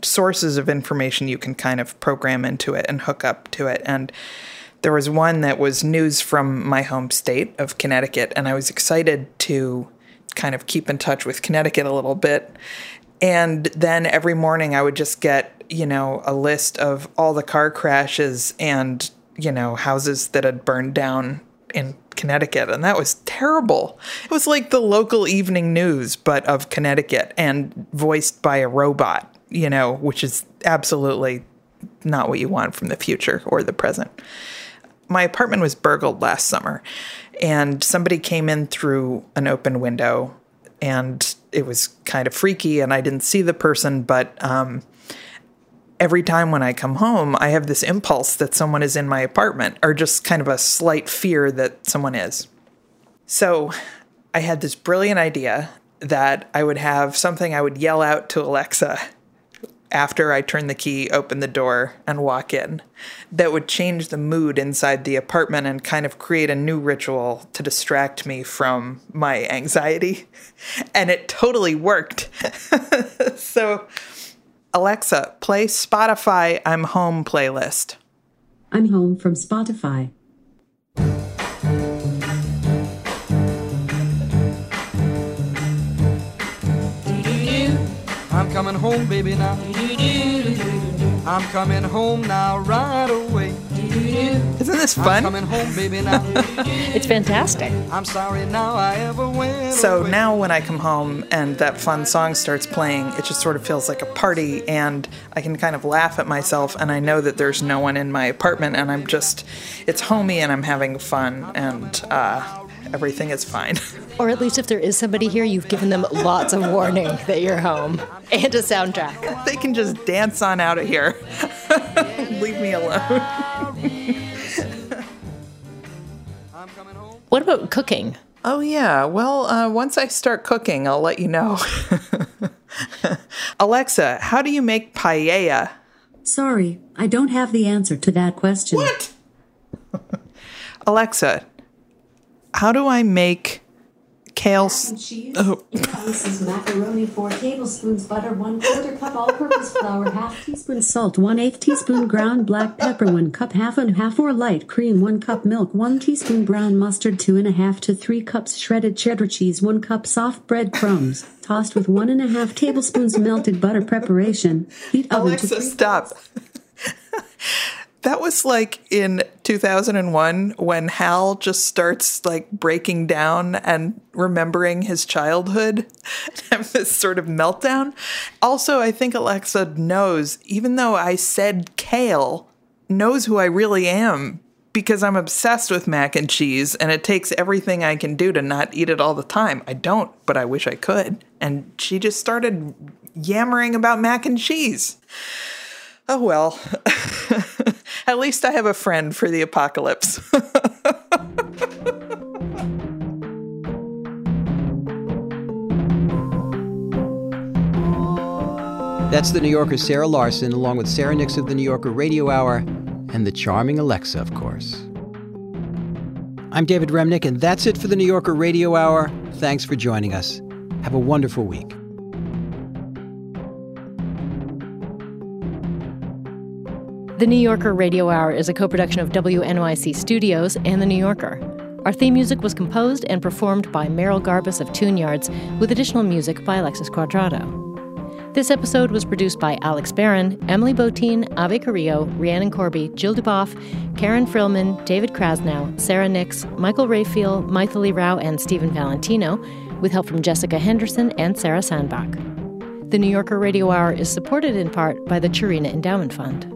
S18: sources of information you can kind of program into it and hook up to it. And there was one that was news from my home state of Connecticut, and I was excited to kind of keep in touch with Connecticut a little bit. And then every morning I would just get, you know, a list of all the car crashes and, you know, houses that had burned down in Connecticut. And that was terrible. It was like the local evening news, but of Connecticut and voiced by a robot, you know, which is absolutely not what you want from the future or the present. My apartment was burgled last summer, and somebody came in through an open window, and it was kind of freaky, and I didn't see the person, but um, every time when I come home, I have this impulse that someone is in my apartment, or just kind of a slight fear that someone is. So I had this brilliant idea that I would have something I would yell out to Alexa after I turn the key, open the door, and walk in, that would change the mood inside the apartment and kind of create a new ritual to distract me from my anxiety. And it totally worked. So, Alexa, play Spotify I'm Home playlist.
S19: I'm Home from Spotify.
S21: I'm coming home, baby, now. I'm coming home now right away.
S18: Isn't this fun?
S21: I'm coming home, baby, now.
S6: It's fantastic.
S21: I'm sorry now I ever went
S18: So
S21: away.
S18: now when I come home and that fun song starts playing, it just sort of feels like a party, and I can kind of laugh at myself, and I know that there's no one in my apartment, and I'm just, it's homey, and I'm having fun, and uh, everything is fine.
S6: Or at least if there is somebody here, you've given them lots of warning that you're home. And a soundtrack.
S18: They can just dance on out of here. Leave me alone.
S6: What about cooking?
S18: Oh, yeah. Well, uh, once I start cooking, I'll let you know. Alexa, how do you make paella?
S19: Sorry, I don't have the answer to that question.
S18: What? Alexa, how do I make kale...
S19: And cheese,
S18: oh.
S19: ounces macaroni, four tablespoons butter, one quarter cup all-purpose flour, half teaspoon salt, one eighth teaspoon ground black pepper, one cup half and half or light cream, one cup milk, one teaspoon brown mustard, two and a half to three cups shredded cheddar cheese, one cup soft bread crumbs, tossed with one and a half tablespoons melted butter. Preparation. Heat oven
S18: Alexa,
S19: to
S18: stop. That was like in two thousand one when Hal just starts like breaking down and remembering his childhood and have this sort of meltdown. Also, I think Alexa knows, even though I said kale, knows who I really am because I'm obsessed with mac and cheese, and it takes everything I can do to not eat it all the time. I don't, but I wish I could. And she just started yammering about mac and cheese. Oh, well. At least I have a friend for the apocalypse.
S7: That's the New Yorker's Sarah Larson, along with Sarah Nix of the New Yorker Radio Hour, and the charming Alexa, of course. I'm David Remnick, and that's it for the New Yorker Radio Hour. Thanks for joining us. Have a wonderful week.
S6: The New Yorker Radio Hour is a co-production of W N Y C Studios and The New Yorker. Our theme music was composed and performed by Meryl Garbus of Tune Yards, with additional music by Alexis Quadrado. This episode was produced by Alex Barron, Emily Botein, Ave Carrillo, Rhiannon Corby, Jill Duboff, Karen Frillman, David Krasnow, Sarah Nix, Michael Rayfield, Maithili Rao, and Stephen Valentino, with help from Jessica Henderson and Sarah Sandbach. The New Yorker Radio Hour is supported in part by the Churina Endowment Fund.